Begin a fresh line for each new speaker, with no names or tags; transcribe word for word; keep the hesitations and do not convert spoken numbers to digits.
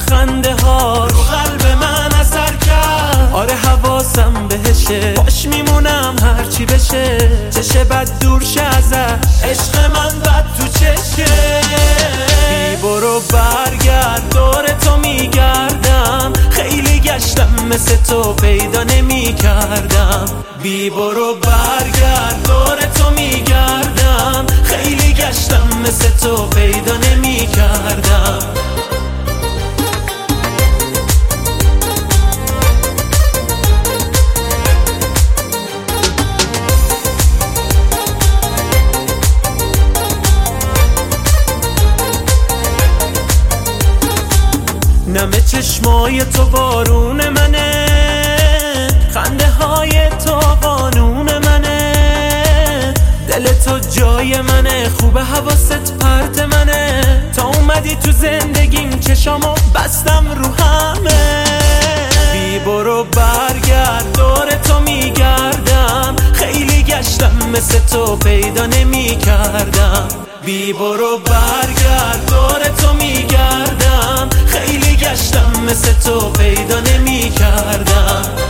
خنده ها رو قلب من اثر کرد. آره حواسم بهشه، باش میمونم هرچی بشه. چشه بد دور شه ازش، عشق من بد تو چشه. بی برو برگرد، دور تو میگردم. خیلی گشتم مثل تو پیدا نمی کردم. بی برو برگرد، دور تو میگردم. خیلی گشتم مثل تو پیدا نمی کردم. نمه چشمای تو بارون منه، خنده های تو قانون منه. دل تو جای منه، خوب حواست پرت منه. تا اومدی تو زندگیم چشامو بستم رو همه. بی برو برگرد، دور تو میگردم. خیلی گشتم مثل تو پیدا نمی کردم. بی برو برگرد، دور تو میگردم. خیلی گشتم مثل تو پیدا نمی کردم.